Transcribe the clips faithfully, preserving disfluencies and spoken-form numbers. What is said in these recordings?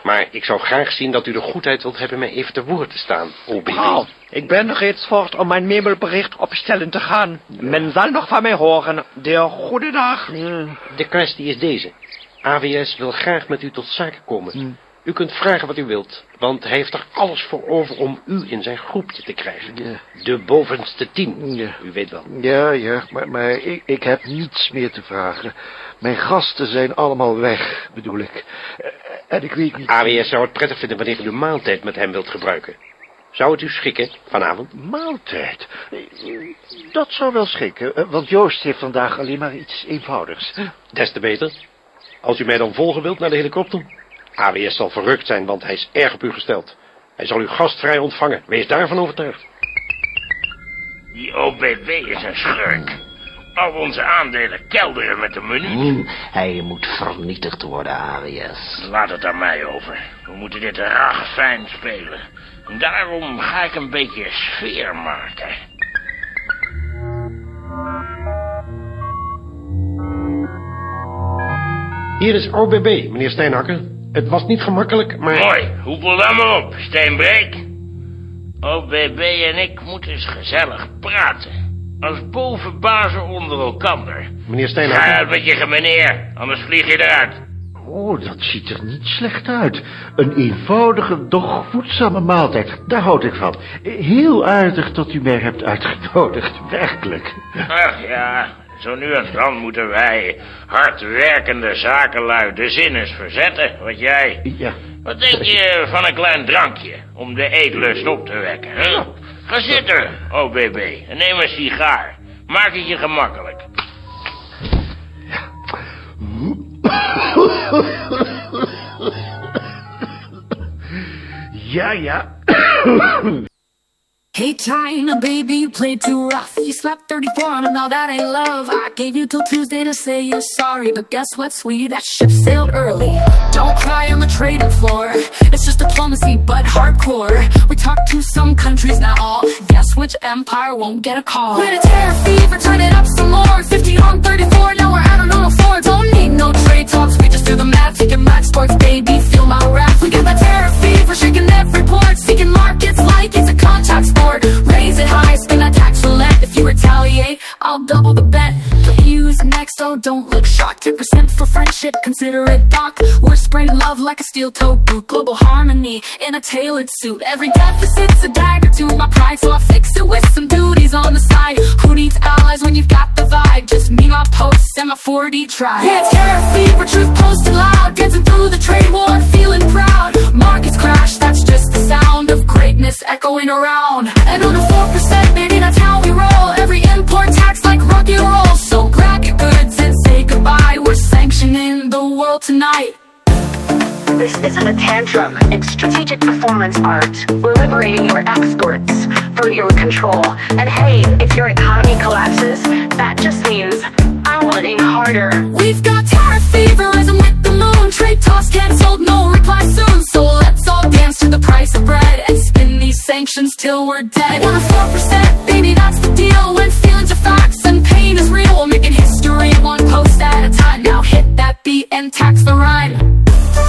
Maar ik zou graag zien dat u de goedheid wilt hebben mij even te woord te staan, O B B. Oh, ik ben reeds voort om mijn mailbericht opstellen te gaan. Men zal nog van mij horen. De goedendag. De kwestie is deze. A W S wil graag met u tot zaken komen. Hmm. U kunt vragen wat u wilt, want hij heeft er alles voor over om u in zijn groepje te krijgen. Ja. De bovenste tien, ja. U weet wel. Ja, ja, maar, maar ik, ik heb niets meer te vragen. Mijn gasten zijn allemaal weg, bedoel ik. En ik weet niet... A W S zou het prettig vinden wanneer u de maaltijd met hem wilt gebruiken. Zou het u schikken, vanavond? Maaltijd? Dat zou wel schikken, want Joost heeft vandaag alleen maar iets eenvoudigs. Des te beter. Als u mij dan volgen wilt naar de helikopter... A W S zal verrukt zijn, want hij is erg op u gesteld. Hij zal u gastvrij ontvangen. Wees daarvan overtuigd. Die O B B is een schurk. Al onze aandelen kelderen met een minuut. Mm, hij moet vernietigd worden, A W S. Laat het aan mij over. We moeten dit erg fijn spelen. En daarom ga ik een beetje sfeer maken. Hier is O B B, meneer Steenhakker. Het was niet gemakkelijk, maar... Mooi, hoepel dan maar op, Steenbreek. O B B en ik moeten eens gezellig praten. Als bovenbazen onder elkander. Meneer Steenhakker... Ga uit met je meneer, anders vlieg je eruit. Oh, dat ziet er niet slecht uit. Een eenvoudige, doch voedzame maaltijd. Daar houd ik van. Heel aardig dat u mij hebt uitgenodigd, werkelijk. Ach ja... Zo nu en dan moeten wij, hardwerkende zakenlui, de zin eens verzetten. Wat jij? Ja. Wat denk je van een klein drankje, om de eetlust op te wekken, hè? Ja. Ga zitten, O B B, en neem een sigaar. Maak het je gemakkelijk. Ja, ja. Hey China, baby, you played too rough. You slapped thirty-four and all that ain't love. I gave you till Tuesday to say you're sorry, but guess what, sweetie, that ship sailed early. Don't cry on the trading floor. It's just diplomacy, but hardcore. We talk to some countries now. All guess which empire won't get a call. With a terror fever, turn it up some more. Fifty on thirty-four, now we're out on the floor. Don't need no trade talks, we just do the math. Taking match sports, baby, feel my wrath. We got that terror fever, shaking every port. Seeking markets like it's a contact sport. Raise it high, spin that tax roulette. If you retaliate, I'll double the bet. Use next, oh don't look shocked. ten percent for friendship, consider it doc. We're spraying love like a steel-toed boot. Global harmony in a tailored suit. Every deficit's a dagger to my pride, so I fix it with some duties on the side. Who needs allies when you've got the vibe? Just me, my posts, and my forty tribe. Yeah, it's terror fever, truth posted loud. Dancing through the trade war, feeling proud. Markets crash, that's just the sound of greatness echoing around. And on the four percent, baby, that's how we roll. Every import tax like rock and roll. So grab your goods and say goodbye. We're sanctioning the world tonight. This isn't a tantrum, it's strategic performance art. We're liberating your exports from your control. And hey, if your economy collapses, that just means I'm winning harder. We've got tariff fever, rising with the moon. Trade talks cancelled, no reply soon. So let's all dance to the price of bread and spin these sanctions till we're dead. One or four percent, baby, that's the deal. When feelings are facts and pain is real, we're making history one post at a time. Now hit that beat and tax the rhyme.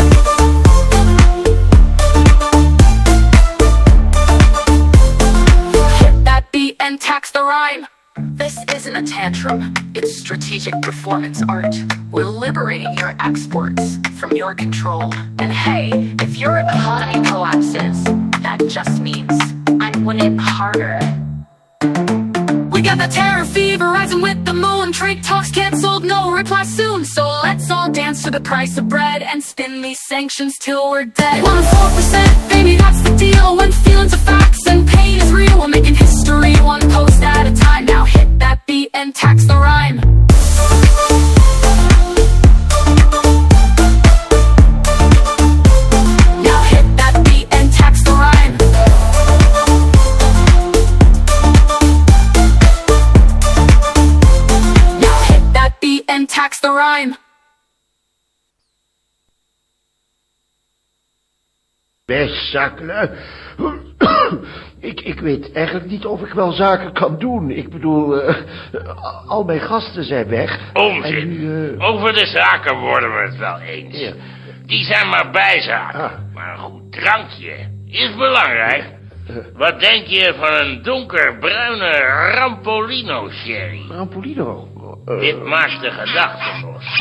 Hit that beat and tax the rhyme. This isn't a tantrum, it's strategic performance art. We're liberating your exports from your control. And hey, if your economy collapses, that just means I'm winning harder. We got the terror fever rising with the moon. Trade talks cancelled, no reply soon. So let's all dance to the price of bread and spin these sanctions till we're dead. One or four percent, baby, that's the deal. When feelings are facts and pain is real, we're making history one post at a time. Now hit that beat and tax the rhyme. Now hit that beat and tax the rhyme. Now hit that beat and tax the rhyme. Best zakenlui. ik, ik weet eigenlijk niet of ik wel zaken kan doen. Ik bedoel, uh, al mijn gasten zijn weg. Onzin. En nu, uh... Over de zaken worden we het wel eens. Ja. Die zijn maar bijzaken. Ah. maar een goed drankje is belangrijk. Wat denk je van een donkerbruine Rampolino sherry? Rampolino? Uh, Dit maakt de gedachten los.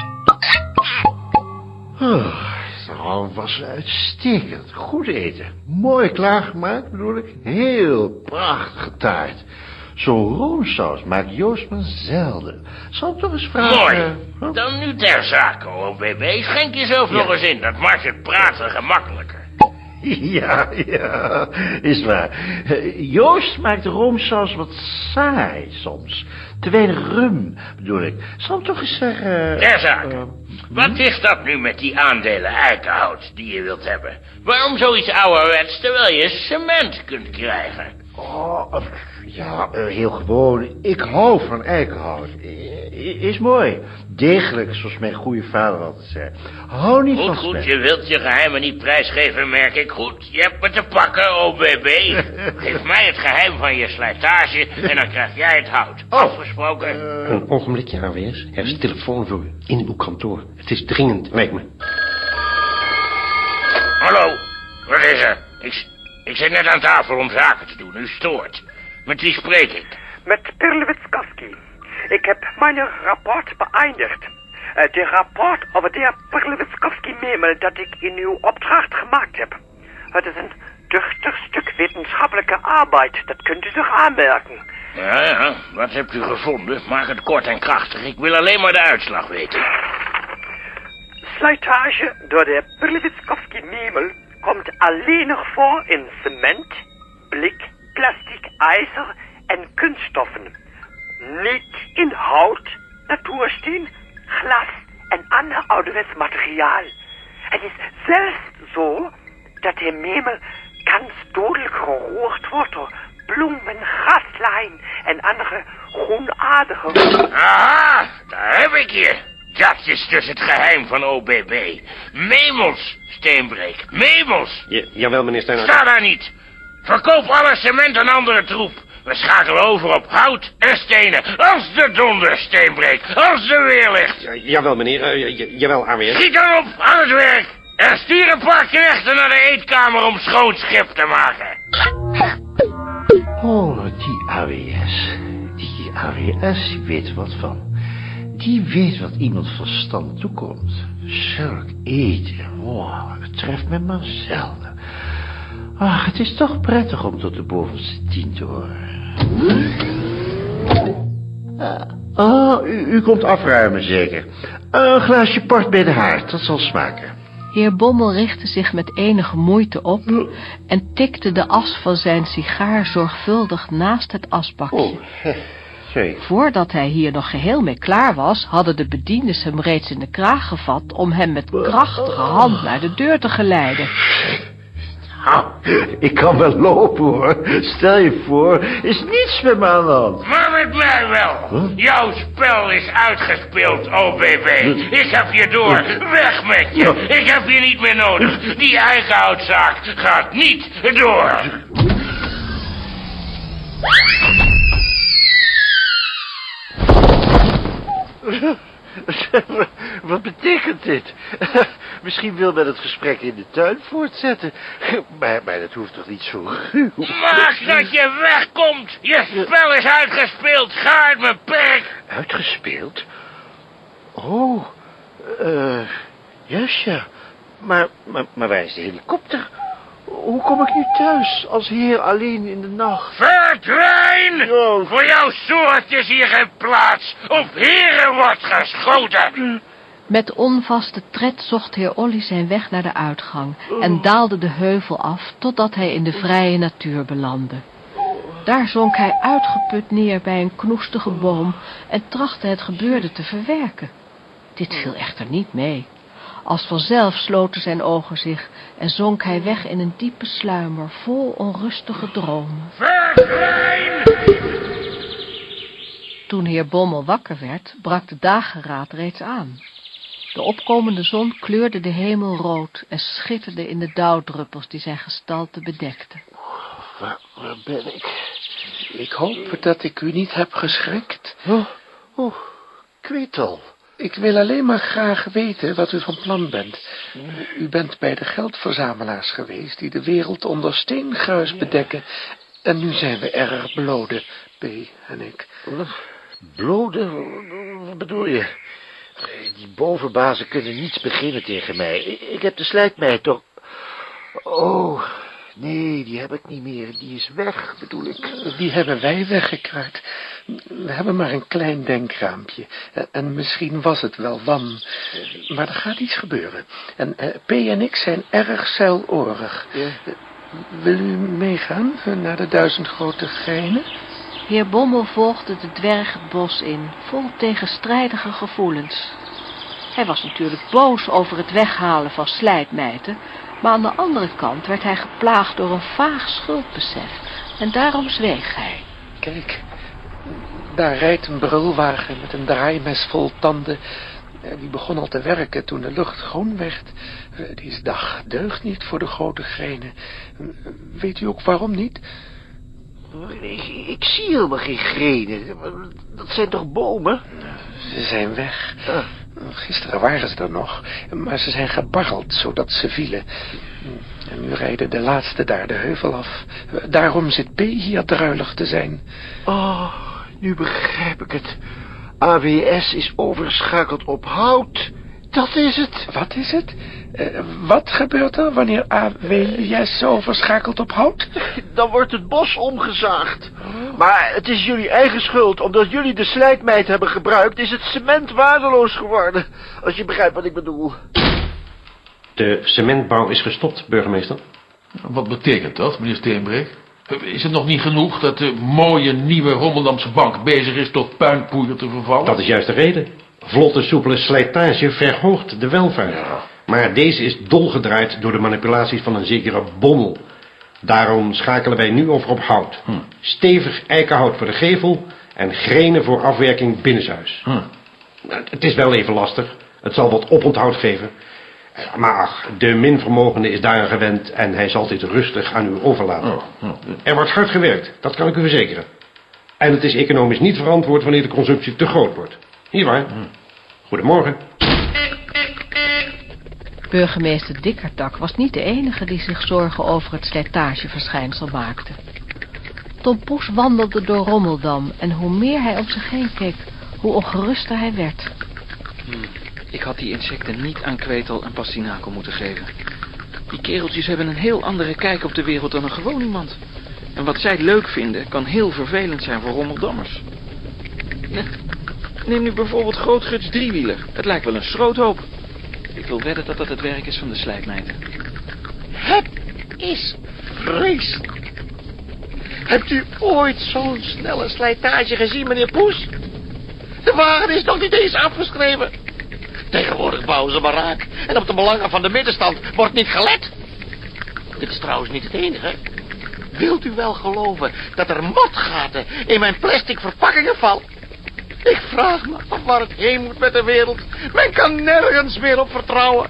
Oh, nou, was uitstekend. Goed eten. Mooi klaargemaakt, bedoel ik. Heel prachtige taart. Zo'n roomsaus maakt Joost maar zelden. Zal ik toch eens vragen... Mooi. Huh? Dan nu ter zake, O B B. Schenk jezelf Ja. nog eens in. Dat maakt het praten gemakkelijker. Ja, ja, is waar. Uh, Joost maakt de roomsaus wat saai soms. Te weinig rum, bedoel ik. Zal ik toch eens zeggen... Ter zake. Uh, Wat is dat nu met die aandelen eikenhout die je wilt hebben? Waarom zoiets ouderwets terwijl je cement kunt krijgen? Oh, uh, ja, uh, heel gewoon. Ik hou van eikenhout. I- Is mooi. Degelijk, zoals mijn goede vader altijd zei. Hou niet Goed, van goed, spek. je wilt je geheimen niet prijsgeven, merk ik goed. Je hebt me te pakken, O B B. Geef mij het geheim van je slijtage en dan krijg jij het hout. Oh. Afgesproken. Uh, Een ogenblikje, A W S. Er is een telefoon voor u. In uw kantoor. Het is dringend, lijkt me. Hallo, wat is er? Ik, ik zit net aan tafel om zaken te doen, u stoort. Met wie spreek ik? Met Perlewitskowski. Ik heb mijn rapport beëindigd. Uh, de rapport over de Perlewitskowski-memel dat ik in uw opdracht gemaakt heb. Het is een duchtig stuk wetenschappelijke arbeid, dat kunt u zich aanmerken. Ja, ja, wat hebt u gevonden? Maak het kort en krachtig. Ik wil alleen maar de uitslag weten. Slijtage door de Perlewitskowski-memel komt alleen nog voor in cement, blik, plastic, ijzer en kunststoffen. Niet in hout, natuursteen, glas en ander ouderwets materiaal. Het is zelfs zo dat de memel ganz dodelijk geroerd wordt door bloemen, graslijn en andere groenaardige... Aha, daar heb ik je. Dat is dus het geheim van O B B. Memels, Steenbreek. Memels. Ja, jawel, meneer Steiner. Sta daar niet. Verkoop alle cement en andere troep. We schakelen over op hout en stenen. Als de donder, Steenbreek. Als de weerlicht. Ja, jawel, meneer. Uh, j- jawel, A W S. Schiet dan op, aan het werk. En stuur een paar knechten naar de eetkamer om schoon schip te maken. Oh, die A W S. Die A W S, die weet wat van. Die weet wat iemand verstand toekomt. Zulk eten, wow, het treft me maar zelden. Ach, het is toch prettig om tot de bovenste tien te horen. Uh, oh, u, u komt afruimen zeker. Een glaasje port bij de haard, dat zal smaken. Heer Bommel richtte zich met enige moeite op en tikte de as van zijn sigaar zorgvuldig naast het asbakje. Oh, sorry. Voordat hij hier nog geheel mee klaar was, hadden de bediendes hem reeds in de kraag gevat om hem met krachtige hand naar de deur te geleiden. Ik kan wel lopen, hoor. Stel je voor, is niets met me aan de hand. Maar met mij wel. Huh? Jouw spel is uitgespeeld, O B B. Ik heb je door. Weg met je. Ik heb je niet meer nodig. Die eikenhoutzaak gaat niet door. Wat betekent dit? Misschien wil men het gesprek in de tuin voortzetten. Maar, maar dat hoeft toch niet zo ruw? Maak dat je wegkomt. Je spel is uitgespeeld. Ga uit mijn perk. Uitgespeeld? Oh, eh, juist ja. Maar, maar, maar waar is de helikopter? Hoe kom ik nu thuis als heer alleen in de nacht? Verdwijn! Oh. Voor jouw soort is hier geen plaats. Op heren wordt geschoten. Met onvaste tred zocht heer Olly zijn weg naar de uitgang en daalde de heuvel af totdat hij in de vrije natuur belandde. Daar zonk hij uitgeput neer bij een knoestige boom en trachtte het gebeurde te verwerken. Dit viel echter niet mee. Als vanzelf sloten zijn ogen zich en zonk hij weg in een diepe sluimer vol onrustige dromen. Verdwijn! Toen heer Bommel wakker werd, brak de dageraad reeds aan. De opkomende zon kleurde de hemel rood en schitterde in de dauwdruppels die zijn gestalte bedekten. Waar, waar ben ik? Ik hoop dat ik u niet heb geschrikt. Oh, oh, ik weet al. Ik wil alleen maar graag weten wat u van plan bent. U bent bij de geldverzamelaars geweest die de wereld onder steengruis bedekken. En nu zijn we erg bloden, P en ik. Bloden? Wat bedoel je? Die bovenbazen kunnen niets beginnen tegen mij. Ik heb de slijkmeid toch... Oh, nee, die heb ik niet meer. Die is weg, bedoel ik. Die hebben wij weggekraakt. We hebben maar een klein denkraampje. En misschien was het wel wan. Maar er gaat iets gebeuren. En uh, P en ik zijn erg zeilorig. Ja. Wil u meegaan naar de duizend grote geinen? Heer Bommel volgde de dwerg het bos in, vol tegenstrijdige gevoelens. Hij was natuurlijk boos over het weghalen van slijpmijten, maar aan de andere kant werd hij geplaagd door een vaag schuldbesef en daarom zweeg hij. Kijk, daar rijdt een brulwagen met een draaimes vol tanden. Die begon al te werken toen de lucht groen werd. Die dag deugt niet voor de grote grenen. Weet u ook waarom niet? Ik, ik zie helemaal geen grenen. Dat zijn toch bomen? Ze zijn weg. Ah. Gisteren waren ze er nog, maar ze zijn gebarreld zodat ze vielen. En nu rijden de laatste daar de heuvel af. Daarom zit P hier druilig te zijn. Oh, nu begrijp ik het. A W S is overgeschakeld op hout. Dat is het. Wat is het? Uh, wat gebeurt er wanneer A W S overschakelt op hout? Dan wordt het bos omgezaagd. Oh. Maar het is jullie eigen schuld. Omdat jullie de slijkmeid hebben gebruikt, is het cement waardeloos geworden. Als je begrijpt wat ik bedoel. De cementbouw is gestopt, burgemeester. Wat betekent dat, meneer Steenbreek? Is het nog niet genoeg dat de mooie nieuwe Rommeldamse bank bezig is tot puinpoeier te vervallen? Dat is juist de reden. Vlotte, soepele slijtage verhoogt de welvaart. Ja. Maar deze is dolgedraaid door de manipulaties van een zekere Bommel. Daarom schakelen wij nu over op hout. Hm. Stevig eikenhout voor de gevel en grenen voor afwerking binnenshuis. Hm. Het is wel even lastig. Het zal wat oponthoud geven. Maar ach, de minvermogende is daaraan gewend en hij zal dit rustig aan u overlaten. Oh, oh. Er wordt hard gewerkt, dat kan ik u verzekeren. En het is economisch niet verantwoord wanneer de consumptie te groot wordt. Niet waar? Goedemorgen. Burgemeester Dikkerdak was niet de enige die zich zorgen over het slijtageverschijnsel maakte. Tom Poes wandelde door Rommeldam en hoe meer hij om zich heen keek, hoe ongeruster hij werd. Hmm, ik had die insecten niet aan kwetel en pastinakel moeten geven. Die kereltjes hebben een heel andere kijk op de wereld dan een gewoon iemand. En wat zij leuk vinden, kan heel vervelend zijn voor Rommeldammers. Neem nu bijvoorbeeld Grootguts driewieler. Het lijkt wel een schroothoop. Ik wil wedden dat dat het werk is van de slijpmeiden. Het is vreselijk. Hebt u ooit zo'n snelle slijtage gezien, meneer Poes? De wagen is nog niet eens afgeschreven. Tegenwoordig bouwen ze maar raak. En op de belangen van de middenstand wordt niet gelet. Dit is trouwens niet het enige. Wilt u wel geloven dat er motgaten in mijn plastic verpakkingen vallen? Ik vraag me af waar het heen moet met de wereld. Men kan nergens meer op vertrouwen.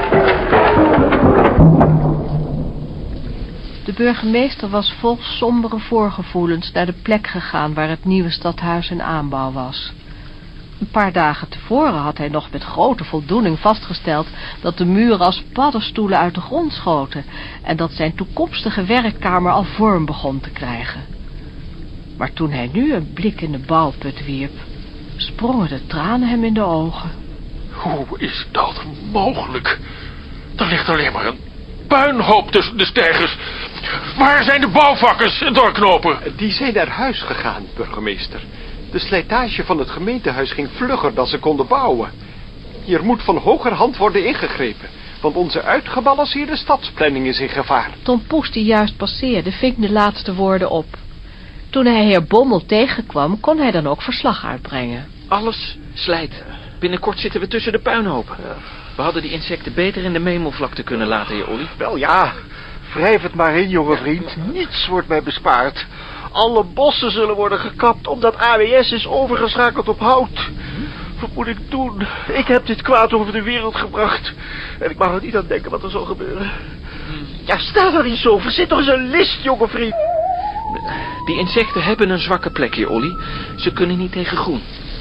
De burgemeester was vol sombere voorgevoelens naar de plek gegaan waar het nieuwe stadhuis in aanbouw was. Een paar dagen tevoren had hij nog met grote voldoening vastgesteld dat de muren als paddenstoelen uit de grond schoten en dat zijn toekomstige werkkamer al vorm begon te krijgen. Maar toen hij nu een blik in de bouwput wierp, sprongen de tranen hem in de ogen. Hoe is dat mogelijk? Er ligt alleen maar een puinhoop tussen de steigers. Waar zijn de bouwvakkers en doorknopen? Die zijn naar huis gegaan, burgemeester. De slijtage van het gemeentehuis ging vlugger dan ze konden bouwen. Hier moet van hogerhand worden ingegrepen, want onze uitgebalanceerde stadsplanning is in gevaar. Tom Poes, die juist passeerde, ving de laatste woorden op. Toen hij heer Bommel tegenkwam, kon hij dan ook verslag uitbrengen. Alles slijt. Binnenkort zitten we tussen de puinhopen. We hadden die insecten beter in de Memelvlakte kunnen laten, heer Olly. Wel ja, wrijf het maar in, jonge vriend. Niets wordt mij bespaard. Alle bossen zullen worden gekapt omdat A W S is overgeschakeld op hout. Wat moet ik doen? Ik heb dit kwaad over de wereld gebracht. En ik mag er niet aan denken wat er zal gebeuren. Ja, sta er niet zo. Verzit toch eens een list, jonge vriend. Die insecten hebben een zwakke plek, heer Olly. Ze kunnen niet tegen groen.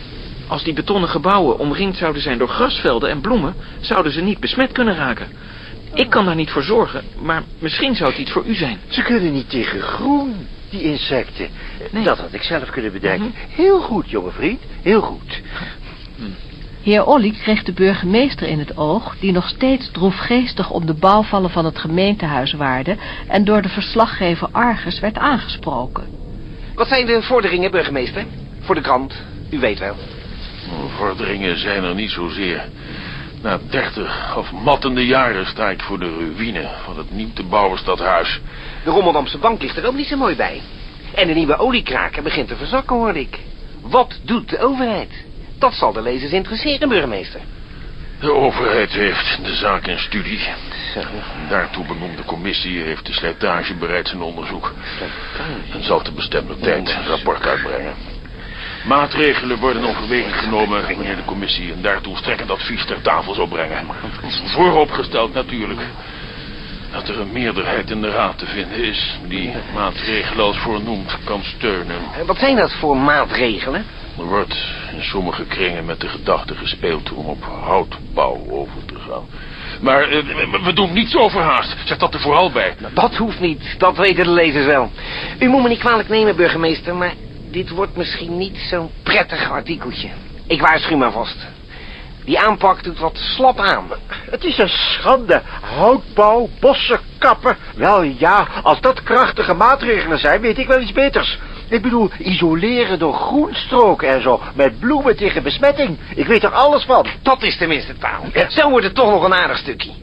Als die betonnen gebouwen omringd zouden zijn door grasvelden en bloemen, zouden ze niet besmet kunnen raken. Ik kan daar niet voor zorgen, maar misschien zou het iets voor u zijn. Ze kunnen niet tegen groen, die insecten. Nee. Dat had ik zelf kunnen bedenken. Mm-hmm. Heel goed, jonge vriend, heel goed. Hm. Heer Olly kreeg de burgemeester in het oog, die nog steeds droefgeestig om de bouwvallen van het gemeentehuis waarde en door de verslaggever Argus werd aangesproken. Wat zijn de vorderingen, burgemeester? Voor de krant, u weet wel. Vorderingen zijn er niet zozeer. Na dertig afmattende jaren sta ik voor de ruïne van het niet te bouwen stadhuis. De Rommeldamse bank ligt er ook niet zo mooi bij. En de nieuwe oliekraker begint te verzakken, hoor ik. Wat doet de overheid? Dat zal de lezers interesseren, burgemeester. De overheid heeft de zaak in studie. Daartoe benoemde commissie heeft de slijtage bereids een onderzoek. En zal te bestemde tijd een rapport uitbrengen. Maatregelen worden overweging genomen wanneer de commissie een daartoe strekkend advies ter tafel zou brengen. Vooropgesteld natuurlijk dat er een meerderheid in de raad te vinden is die maatregelen als voornoemd kan steunen. Wat zijn dat voor maatregelen? Er wordt in sommige kringen met de gedachte gespeeld om op houtbouw over te gaan. Maar uh, we doen niets overhaast. Zet dat er vooral bij. Dat hoeft niet, dat weten de lezers wel. U moet me niet kwalijk nemen, burgemeester, maar dit wordt misschien niet zo'n prettig artikeltje. Ik waarschuw maar vast. Die aanpak doet wat slap aan. Het is een schande. Houtbouw, bossen kappen. Wel ja, als dat krachtige maatregelen zijn, weet ik wel iets beters. Ik bedoel, isoleren door groenstroken en zo. Met bloemen tegen besmetting. Ik weet er alles van. Dat is tenminste taal. Ja. Zo wordt het toch nog een aardig stukje.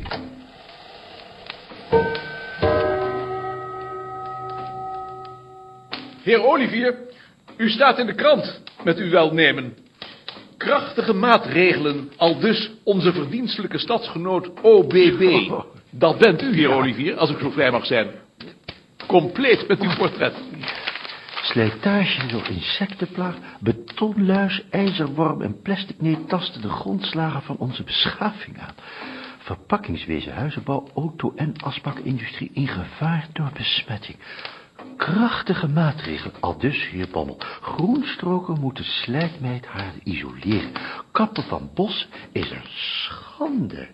Heer Olivier, u staat in de krant met uw welnemen. Krachtige maatregelen, aldus onze verdienstelijke stadsgenoot O B B. Dat bent u, heer Olivier, als ik zo vrij mag zijn. Compleet met uw portret. Slijtage door insectenplaag, betonluis, ijzerworm en plastic neet tasten de grondslagen van onze beschaving aan. Verpakkingswezen, huizenbouw, auto- en asbakindustrie in gevaar door besmetting. Krachtige maatregelen, aldus, heer Bommel. Groenstroken moeten slijkmijthaarden isoleren. Kappen van bos is een schande.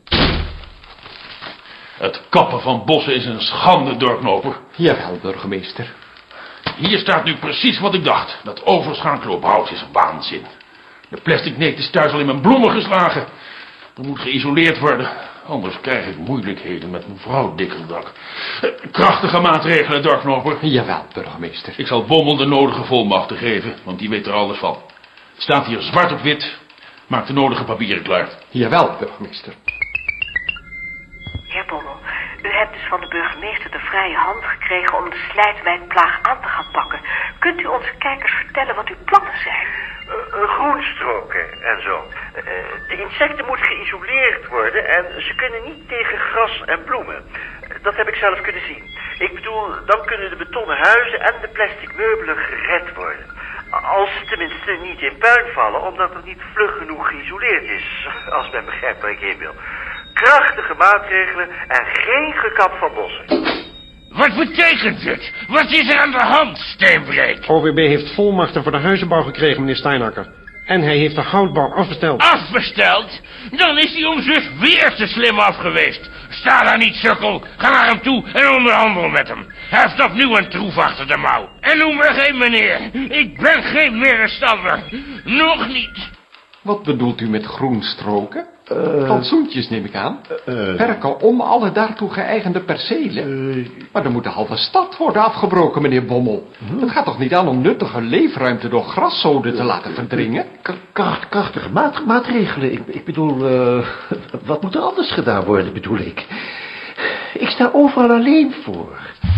Het kappen van bossen is een schande, dorpknoper. Jawel, burgemeester. Hier staat nu precies wat ik dacht. Dat overschankelen op hout is waanzin. De plastic neet is thuis al in mijn bloemen geslagen. Er moet geïsoleerd worden. Anders krijg ik moeilijkheden met mevrouw Dikkerdak. Krachtige maatregelen, dorpknoper. Jawel, burgemeester. Ik zal Bommel de nodige volmachten geven, want die weet er alles van. Het staat hier zwart op wit. Maak de nodige papieren klaar. Jawel, burgemeester. Heer Bommel, u hebt dus van de burgemeester de vrije hand gekregen om de slijtmijtplaag aan te gaan pakken. Kunt u onze kijkers vertellen wat uw plannen zijn? Uh, groenstroken en zo. Uh, de insecten moeten geïsoleerd worden en ze kunnen niet tegen gras en bloemen. Dat heb ik zelf kunnen zien. Ik bedoel, dan kunnen de betonnen huizen en de plastic meubelen gered worden. Als ze tenminste niet in puin vallen, omdat er niet vlug genoeg geïsoleerd is. Als men begrijpt waar ik heen wil. Krachtige maatregelen en geen gekap van bossen. Wat betekent het? Wat is er aan de hand, Steenbreek? O W B heeft volmachten voor de huizenbouw gekregen, meneer Steinacker. En hij heeft de houtbouw afbesteld. Afbesteld? Dan is hij om zus weer te slim af geweest. Sta daar niet, sukkel. Ga naar hem toe en onderhandel met hem. Hij heeft opnieuw een troef achter de mouw. En noem me geen meneer. Ik ben geen middenstander. Nog niet. Wat bedoelt u met groenstroken? Uh, Plantsoentjes neem ik aan. Uh, Werken om alle daartoe geëigende percelen. Uh, maar dan moet de halve stad worden afgebroken, meneer Bommel. Uh, Het gaat toch niet aan om nuttige leefruimte door graszoden uh, te laten verdringen? Kracht, krachtige maat, maatregelen. Ik, ik bedoel, uh, wat moet er anders gedaan worden, bedoel ik. Ik sta overal alleen voor.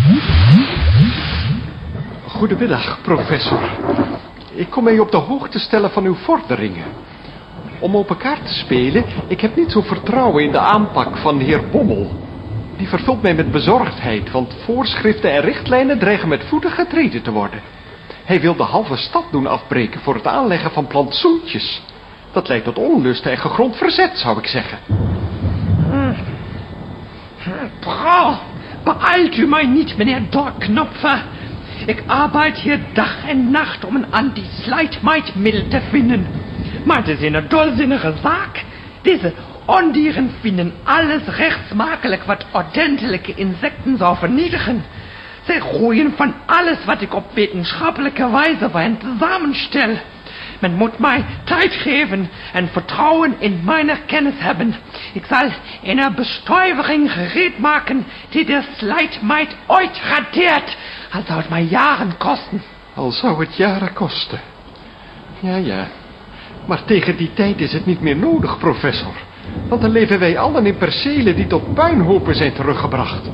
Goedemiddag, professor. Ik kom mij op de hoogte stellen van uw vorderingen. Om op elkaar te spelen, ik heb niet zo vertrouwen in de aanpak van de heer Bommel. Die vervult mij met bezorgdheid, want voorschriften en richtlijnen dreigen met voeten getreden te worden. Hij wil de halve stad doen afbreken voor het aanleggen van plantsoentjes. Dat leidt tot onlust en gegrond verzet, zou ik zeggen. Bra, beeilt u mij niet, meneer Dorknopfer. Ik arbeid hier dag en nacht om een anti-slijtmijtmiddel te vinden. maar het is een dolzinnige zaak. Deze ondieren vinden alles rechtsmakelijk wat ordentelijke insecten zou vernietigen. Zij gooien van alles wat ik op wetenschappelijke wijze bij hen samenstel. Men moet mij tijd geven en vertrouwen in mijn kennis hebben. Ik zal een bestuivering gereed maken die de slijtmeid ooit radeert. Al zou het mij jaren kosten. Al zou het jaren kosten. Ja, ja. Maar tegen die tijd is het niet meer nodig, professor. Want dan leven wij allen in percelen die tot puinhopen zijn teruggebracht.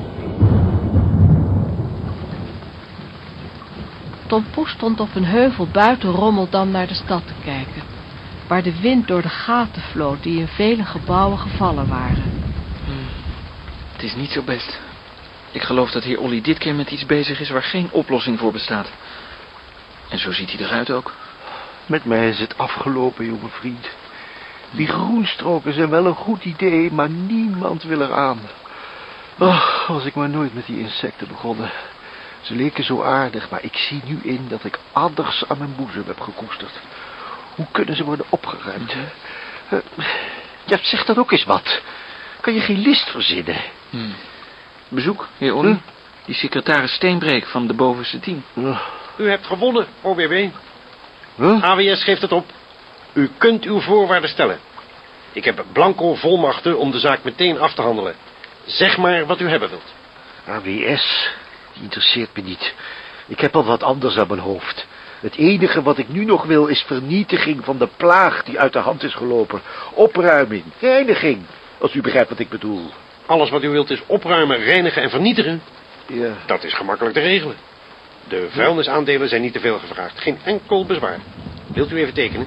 Tom Poes stond op een heuvel buiten Rommeldam naar de stad te kijken, waar de wind door de gaten vloot die in vele gebouwen gevallen waren. Hmm. Het is niet zo best. Ik geloof dat heer Olly dit keer met iets bezig is waar geen oplossing voor bestaat. En zo ziet hij eruit ook. Met mij is het afgelopen, jonge vriend. Die groenstroken zijn wel een goed idee, maar niemand wil eraan. Ach, was ik maar nooit met die insecten begonnen. Ze leken zo aardig, maar ik zie nu in dat ik adders aan mijn boezem heb gekoesterd. Hoe kunnen ze worden opgeruimd, hè? Uh, ja, zeg dan ook eens wat. Kan je geen list verzinnen? Hmm. Bezoek, heer Olly. Hm? Die secretaris Steenbreek van de bovenste tien. Uh. U hebt gewonnen, O B B. Huh? A W S geeft het op. U kunt uw voorwaarden stellen. Ik heb blanco volmachten om de zaak meteen af te handelen. Zeg maar wat u hebben wilt. A W S... Die interesseert me niet. Ik heb al wat anders aan mijn hoofd. Het enige wat ik nu nog wil is vernietiging van de plaag die uit de hand is gelopen. Opruiming, reiniging, als u begrijpt wat ik bedoel. Alles wat u wilt is opruimen, reinigen en vernietigen? Ja. Dat is gemakkelijk te regelen. De vuilnisaandelen zijn niet te veel gevraagd. Geen enkel bezwaar. Wilt u even tekenen?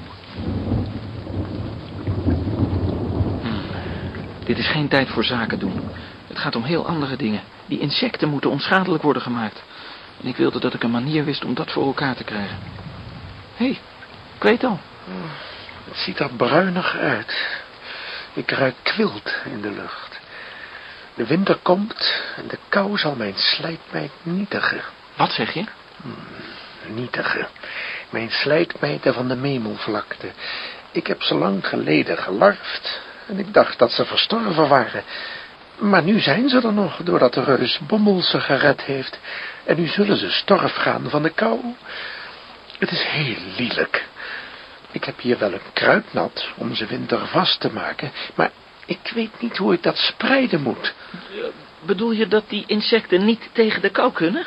Hmm. Dit is geen tijd voor zaken doen. Het gaat om heel andere dingen. Die insecten moeten onschadelijk worden gemaakt. En ik wilde dat ik een manier wist om dat voor elkaar te krijgen. Hé, hey, ik weet al. Het ziet er bruinig uit. Ik ruik kwilt in de lucht. De winter komt en de kou zal mijn slijtmeid nietigen. Wat zeg je? Hmm, nietigen. Mijn slijtmeiden van de Memelvlakte. Ik heb ze lang geleden gelarfd en ik dacht dat ze verstorven waren. Maar nu zijn ze er nog, doordat de reus Bommel ze gered heeft. En nu zullen ze storf gaan van de kou. Het is heel lielijk. Ik heb hier wel een kruidnat om ze wintervast te maken, maar ik weet niet hoe ik dat spreiden moet. Bedoel je dat die insecten niet tegen de kou kunnen?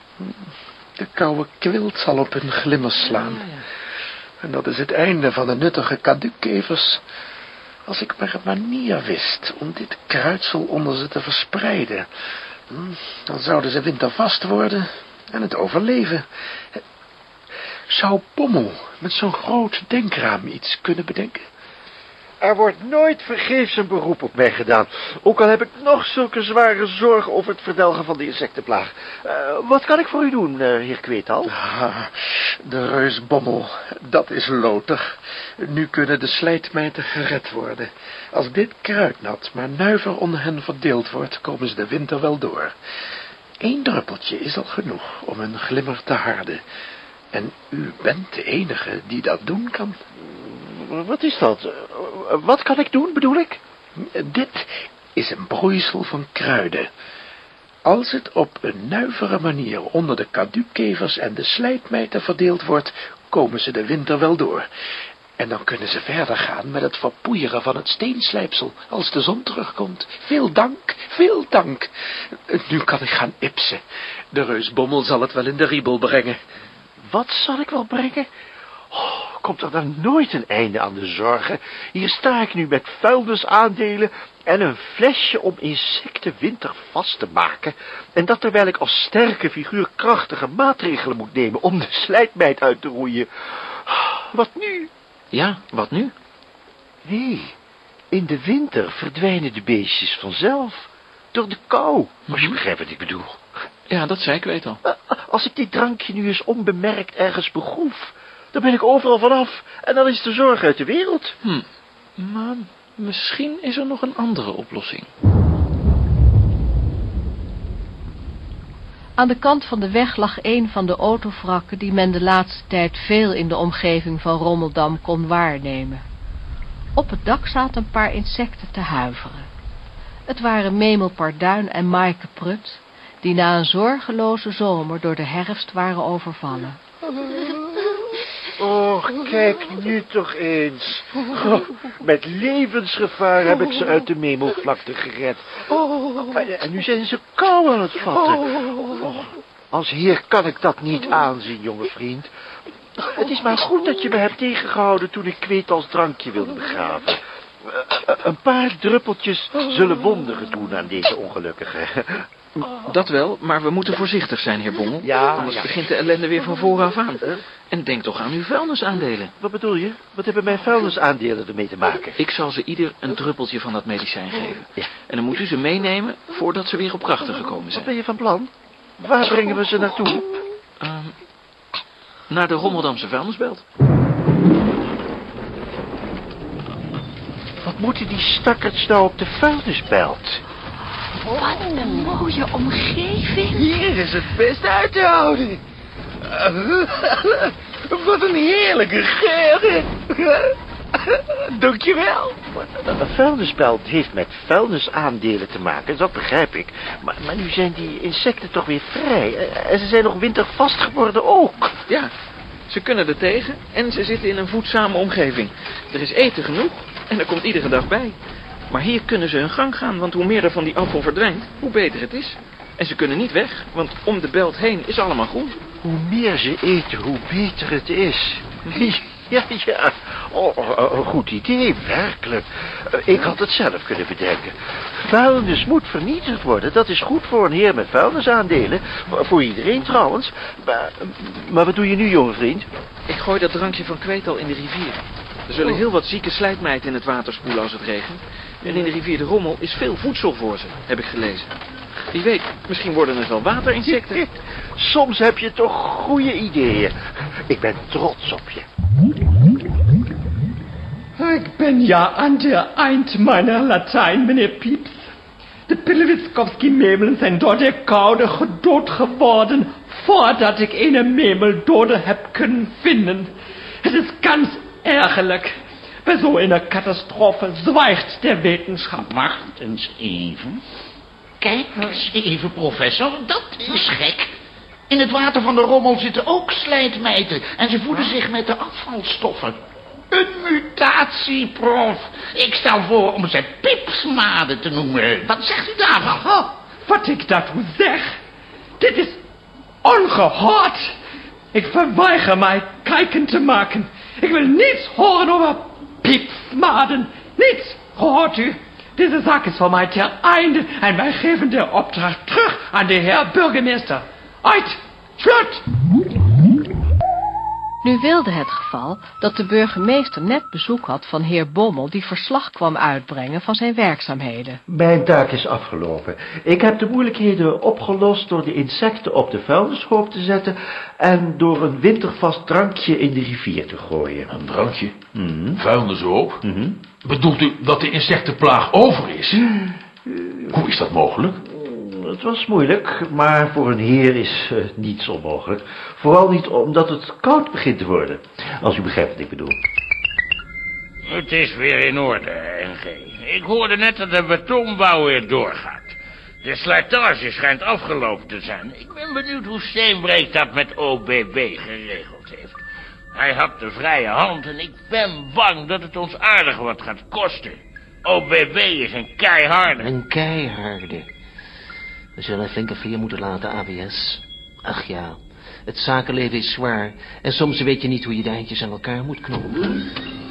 De koude kwilt zal op hun glimmers slaan. Ja, ja. En dat is het einde van de nuttige kadukevers. Als ik maar een manier wist om dit kruidsel onder ze te verspreiden, dan zouden ze wintervast worden en het overleven. Zou Bommel met zo'n groot denkraam iets kunnen bedenken? Er wordt nooit vergeefs een beroep op mij gedaan. Ook al heb ik nog zulke zware zorgen over het verdelgen van de insectenplaag. Uh, wat kan ik voor u doen, uh, heer Kweetal? Ah, de reus Bommel, dat is lotig. Nu kunnen de slijtmijten gered worden. Als dit kruidnat maar nuiver onder hen verdeeld wordt, komen ze de winter wel door. Eén druppeltje is al genoeg om hun glimmer te harden. En u bent de enige die dat doen kan. Wat is dat? Wat kan ik doen, bedoel ik? Dit is een broeisel van kruiden. Als het op een nuivere manier onder de kadukevers en de slijtmijten verdeeld wordt, komen ze de winter wel door. En dan kunnen ze verder gaan met het verpoeieren van het steenslijpsel als de zon terugkomt. Veel dank, veel dank. Nu kan ik gaan ipsen. De reus Bommel zal het wel in de riebel brengen. Wat zal ik wel brengen? Oh, komt er dan nooit een einde aan de zorgen? Hier sta ik nu met vuilnisaandelen en een flesje om insecten wintervast te maken. En dat terwijl ik als sterke figuur krachtige maatregelen moet nemen om de slijtmijt uit te roeien. Wat nu? Ja, wat nu? Nee, in de winter verdwijnen de beestjes vanzelf. Door de kou, als je begrijpt wat ik bedoel. Ja, dat zei ik, weet al. Als ik dit drankje nu eens onbemerkt ergens begroef, dan ben ik overal vanaf en dan is de zorg uit de wereld. Hm. Maar misschien is er nog een andere oplossing. Aan de kant van de weg lag een van de autovrakken die men de laatste tijd veel in de omgeving van Rommeldam kon waarnemen. Op het dak zaten een paar insecten te huiveren. Het waren Memelparduin en Maaike Prut, die na een zorgeloze zomer door de herfst waren overvallen. Oh, kijk nu toch eens. Oh, met levensgevaar heb ik ze uit de Memelvlakte gered. En nu zijn ze kou aan het vatten. Oh, als heer kan ik dat niet aanzien, jonge vriend. Het is maar goed dat je me hebt tegengehouden toen ik kweet als drankje wilde begraven. Een paar druppeltjes zullen wonderen doen aan deze ongelukkige. Dat wel, maar we moeten voorzichtig zijn, heer Bommel. Ja, Anders ja. begint de ellende weer van vooraf aan. En denk toch aan uw vuilnisaandelen. Wat bedoel je? Wat hebben mijn vuilnisaandelen ermee te maken? Ik zal ze ieder een druppeltje van dat medicijn geven. Ja. En dan moet u ze meenemen voordat ze weer op krachten gekomen zijn. Wat ben je van plan? Waar brengen we ze naartoe? Uh, naar de Rommeldamse vuilnisbelt. Wat moeten die stakkerts nou op de vuilnisbelt? Wat een mooie omgeving. Hier is het best uit te houden. Wat een heerlijke geur. Dankjewel. Een vuilnisbelt heeft met vuilnisaandelen te maken, dat begrijp ik. Maar, maar nu zijn die insecten toch weer vrij. En ze zijn nog wintervast geworden ook. Ja, ze kunnen er tegen en ze zitten in een voedzame omgeving. Er is eten genoeg en er komt iedere dag bij. Maar hier kunnen ze hun gang gaan, want hoe meer er van die afval verdwijnt, hoe beter het is. En ze kunnen niet weg, want om de belt heen is allemaal groen. Hoe meer ze eten, hoe beter het is. Ja, ja. Oh, een goed idee, werkelijk. Ik had het zelf kunnen bedenken. Vuilnis moet vernietigd worden. Dat is goed voor een heer met vuilnisaandelen. Voor iedereen trouwens. Maar, maar wat doe je nu, jonge vriend? Ik gooi dat drankje van kweetal in de rivier. Er zullen heel wat zieke slijtmijten in het water spoelen als het regent. En in de rivier de Rommel is veel voedsel voor ze, heb ik gelezen. Wie weet, misschien worden het wel waterinsecten. Soms heb je toch goede ideeën. Ik ben trots op je. Ik ben ja aan de eind meiner Latijn, meneer Pieps. De Pillewitzkowski-memelen zijn door de koude gedood geworden, voordat ik een memeldode heb kunnen vinden. Het is ganz ergerlijk. Bij zo'n catastrofe zwijgt de wetenschap. Wacht eens even. Kijk eens even, professor. Dat is gek. In het water van de Rommel zitten ook slijtmijten. En ze voeden zich met de afvalstoffen. Een mutatie, prof. Ik stel voor om ze pipsmaden te noemen. Wat zegt u daarvan? Oh, wat ik daartoe zeg? Dit is ongehoord. Ik verweiger mij kijken te maken. Ik wil niets horen over pipsmaden. Niets, hoort u? Deze zaak is voor mij ter einde en wij geven de opdracht terug aan de heer burgemeester. Uit, slut! Nu wilde het geval dat de burgemeester net bezoek had van heer Bommel, die verslag kwam uitbrengen van zijn werkzaamheden. Mijn taak is afgelopen. Ik heb de moeilijkheden opgelost door de insecten op de vuilnishoop te zetten en door een wintervast drankje in de rivier te gooien. Een drankje? Mm-hmm. Vuilnishoop? Mm-hmm. Bedoelt u dat de insectenplaag over is? Uh, Hoe is dat mogelijk? Het was moeilijk, maar voor een heer is uh, niets onmogelijk. Vooral niet omdat het koud begint te worden. Als u begrijpt wat ik bedoel. Het is weer in orde, N G. Ik hoorde net dat de betonbouw weer doorgaat. De slijtage schijnt afgelopen te zijn. Ik ben benieuwd hoe Steenbreek dat met O B B geregeld heeft. Hij had de vrije hand en ik ben bang dat het ons aardig wat gaat kosten. O B B is een keiharde. Een keiharde. We zullen een flinke veer moeten laten, A W S. Ach ja, het zakenleven is zwaar. En soms weet je niet hoe je de eindjes aan elkaar moet knopen.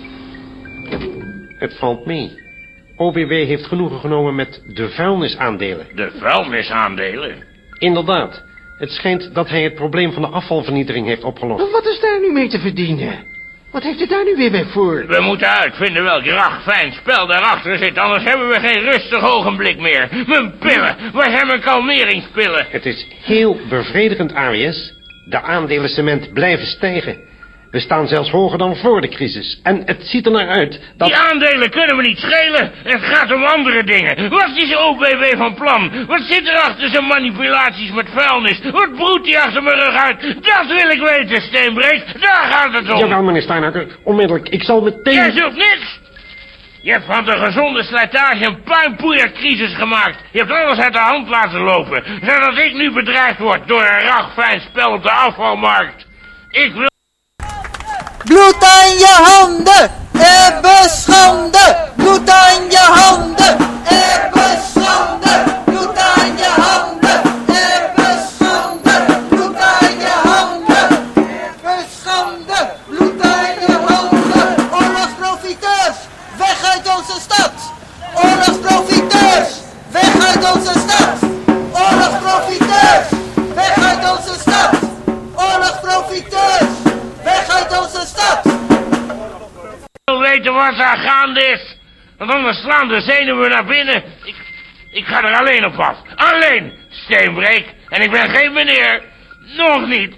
Het valt mee. O B B heeft genoegen genomen met de vuilnisaandelen. De vuilnisaandelen? Inderdaad. Het schijnt dat hij het probleem van de afvalvernietiging heeft opgelost. Wat is daar nu mee te verdienen? Wat heeft het daar nu weer bij voor? We moeten uitvinden welk ragfijn spel daarachter zit, anders hebben we geen rustig ogenblik meer. Mijn pillen, waar zijn mijn kalmeringspillen? Het is heel bevredigend, A W S. De aandelen cement blijven stijgen. We staan zelfs hoger dan voor de crisis. En het ziet er naar uit dat... Die aandelen kunnen we niet schelen. Het gaat om andere dingen. Wat is O B B van plan? Wat zit er achter zijn manipulaties met vuilnis? Wat broedt hij achter mijn rug uit? Dat wil ik weten, Steenbreek. Daar gaat het om. Jawel, meneer Steinhakker. Onmiddellijk. Ik zal meteen... Jij zult niks. Je hebt van de gezonde slijtage een puinpoeiercrisis gemaakt. Je hebt alles uit de hand laten lopen, zodat ik nu bedreigd word door een ragfijn spel op de afvalmarkt. Ik wil... Bloed aan je handen, ebbe schande. Bloed aan je handen, ebbe schande. Bloed aan je handen, ebbe schande. Bloed aan je handen, ebbe schande. Bloed aan je handen. Oorlogsprofiteurs, weg uit onze stad. Oorlogsprofiteurs, weg uit onze stad. Oorlogsprofiteurs, weg uit onze stad. Oorlogsprofiteurs, weg uit onze stad. Ik wil weten wat daar gaande is. Want anders slaan de zenuwen naar binnen. Ik, ik ga er alleen op af. Alleen, steenbreek. En ik ben geen meneer. Nog niet.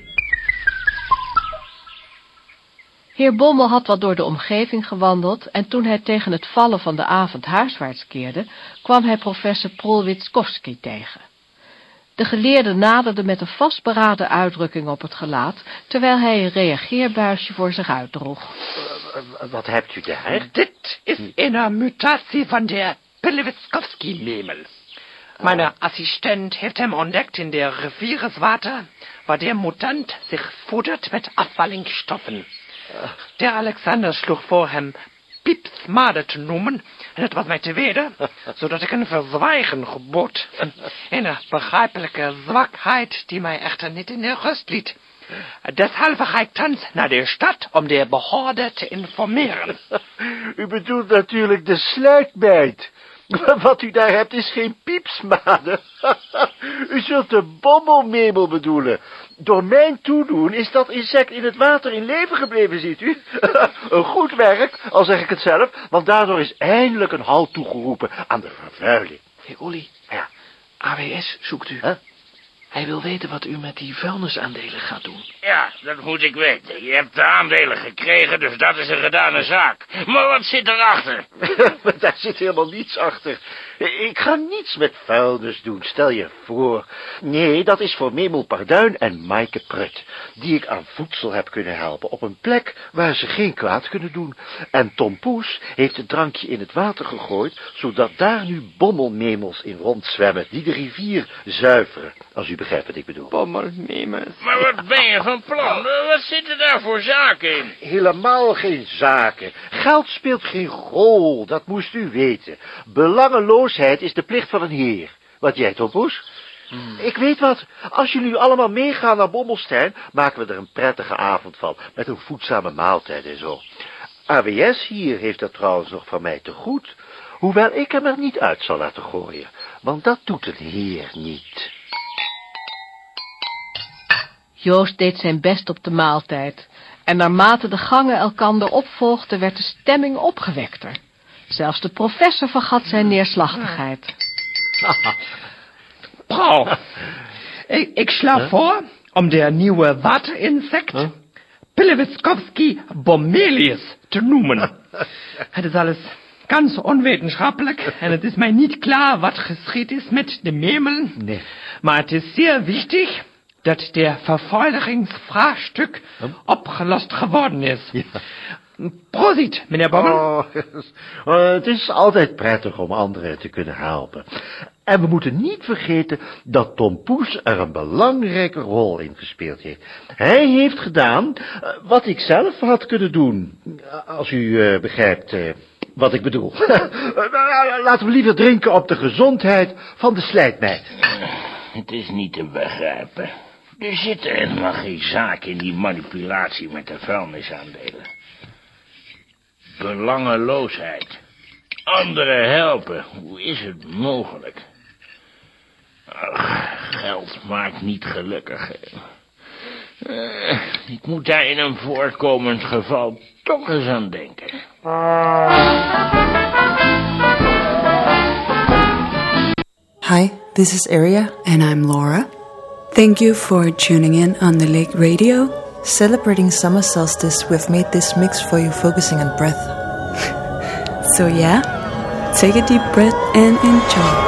Heer Bommel had wat door de omgeving gewandeld en toen hij tegen het vallen van de avond huiswaarts keerde, kwam hij professor Prolwitskowski tegen. De geleerde naderde met een vastberaden uitdrukking op het gelaat, terwijl hij een reageerbuisje voor zich uitdroeg. Uh, wat hebt u daar? Dit is een mutatie van de Prolwitskowski-Memel. Mijn assistent heeft hem ontdekt in de rivierenwater, waar de mutant zich voedert met afvallingsstoffen. Der Alexander sloeg voor hem piepsmade te noemen, en het was mij te weten, zodat ik een verzwijgen gebood. Een begrijpelijke zwakheid die mij echter niet in de rust liet. Deshalb ga ik thans naar de stad om de behorde te informeren. U bedoelt natuurlijk de sluitmeid. Wat u daar hebt is geen piepsmade. U zult de bommelmemel bedoelen. Door mijn toedoen is dat insect in het water in leven gebleven, ziet u. Een goed werk, al zeg ik het zelf, want daardoor is eindelijk een halt toegeroepen aan de vervuiling. Hé, Olly. Ja. A W S zoekt u. Huh? Hij wil weten wat u met die vuilnisaandelen gaat doen. Ja, dat moet ik weten. Je hebt de aandelen gekregen, dus dat is een gedane zaak. Maar wat zit erachter? Daar zit helemaal niets achter. Ik ga niets met vuilnis doen, stel je voor. Nee, dat is voor Memel Parduin en Maaike Prut, die ik aan voedsel heb kunnen helpen, op een plek waar ze geen kwaad kunnen doen. En Tom Poes heeft het drankje in het water gegooid, zodat daar nu bommelmemels in rondzwemmen, die de rivier zuiveren, als u begrijpt wat ik bedoel. Bommelmemels. Maar wat ben je van plan? Wat zitten daar voor zaken in? Helemaal geen zaken. Geld speelt geen rol, dat moest u weten. Belangeloosheid is de plicht van een heer. Wat jij, Tom Poes? Hmm. Ik weet wat, als jullie allemaal meegaan naar Bommelstein, maken we er een prettige avond van, met een voedzame maaltijd en zo. A W S hier heeft dat trouwens nog van mij te goed, hoewel ik hem er niet uit zal laten gooien, want dat doet een heer niet. Joost deed zijn best op de maaltijd, en naarmate de gangen elkander opvolgden, werd de stemming opgewekter. Zelfs de professor vergat zijn neerslachtigheid. Paul, ik, ik sla huh? voor om de nieuwe waterinsect huh? Prolwitskowski bommelius te noemen. Het is alles ganz onwetenschappelijk en het is mij niet klaar wat geschied is met de memel. Nee. Maar het is zeer wichtig dat der vervolgingsvraagstuk huh? opgelost geworden is. Ja. Prosit, meneer Bommel. Oh, het is altijd prettig om anderen te kunnen helpen. En we moeten niet vergeten dat Tom Poes er een belangrijke rol in gespeeld heeft. Hij heeft gedaan wat ik zelf had kunnen doen. Als u uh, begrijpt uh, wat ik bedoel. Laten we liever drinken op de gezondheid van de slijtmeid. Het is niet te begrijpen. Er zit helemaal geen zaak in die manipulatie met de vuilnisaandelen. Belangeloosheid. Anderen helpen. Hoe is het mogelijk? Ach, geld maakt niet gelukkig. Uh, ik moet daar in een voorkomend geval toch eens aan denken. Hi, this is Aria. And I'm Laura. Thank you for tuning in on the Lake Radio. Celebrating summer solstice, we've made this mix for you focusing on breath. So yeah, take a deep breath and enjoy.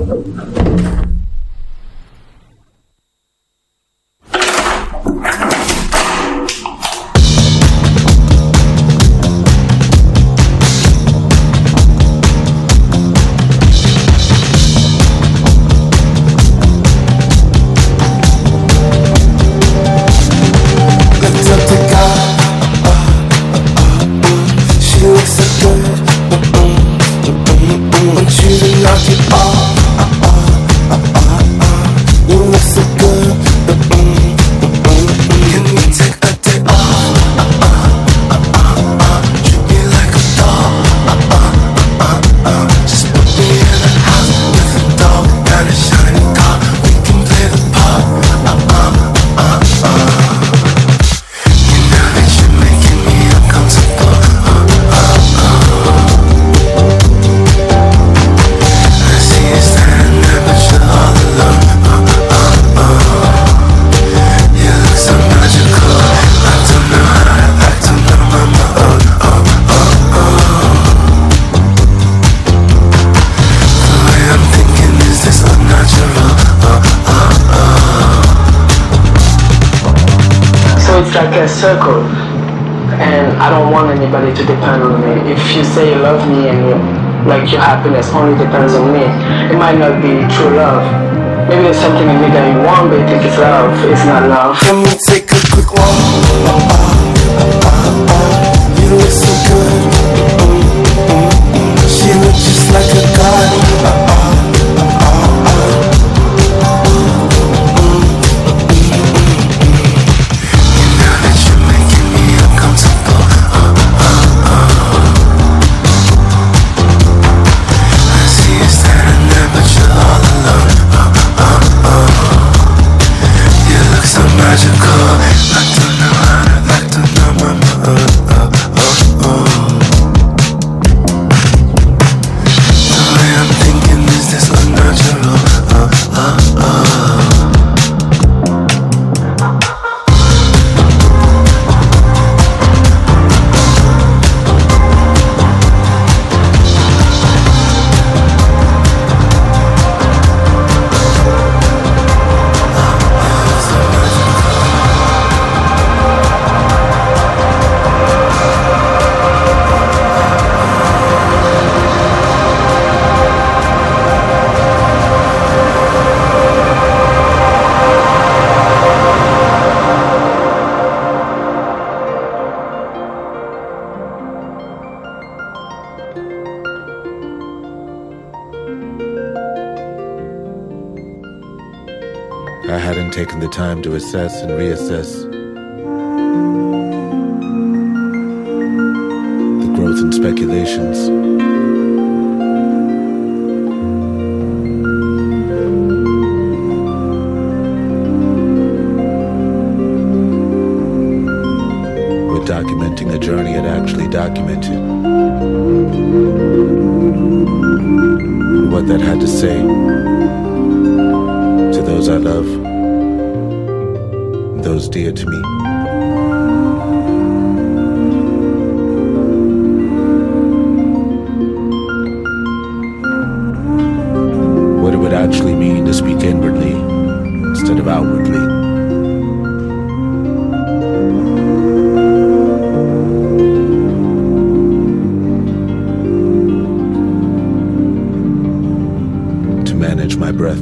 Circle, and I don't want anybody to depend on me. If you say you love me and you, like your happiness only depends on me, it might not be true love. Maybe there's something in me that you want, but you think it's love. It's not love. Let me take a quick walk. You look so good. She looks just like a god. I hadn't taken the time to assess and reassess the growth in speculations. We're documenting a journey I'd actually documented. And what that had to say to those I love, those dear to me. What it would actually mean to speak inwardly instead of outwardly. To manage my breath.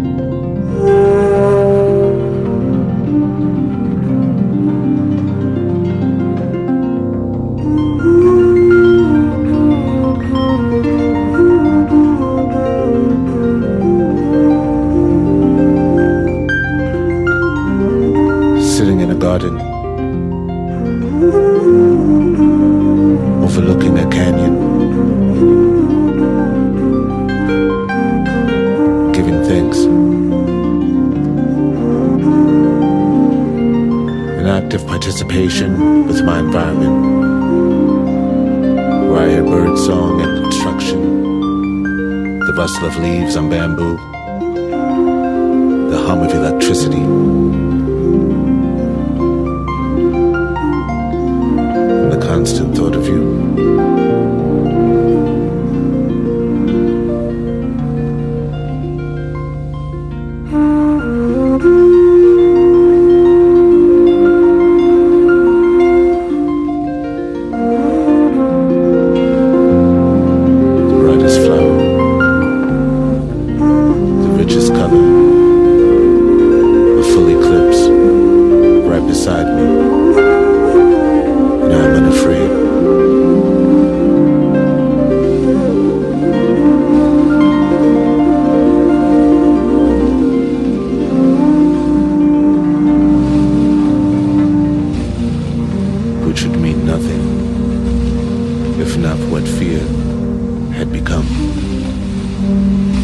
Garden, overlooking a canyon, giving thanks, an active participation with my environment, where I hear bird song and construction, the rustle of leaves on bamboo, the hum of electricity. Constant thought of you. stiffen up what fear had become.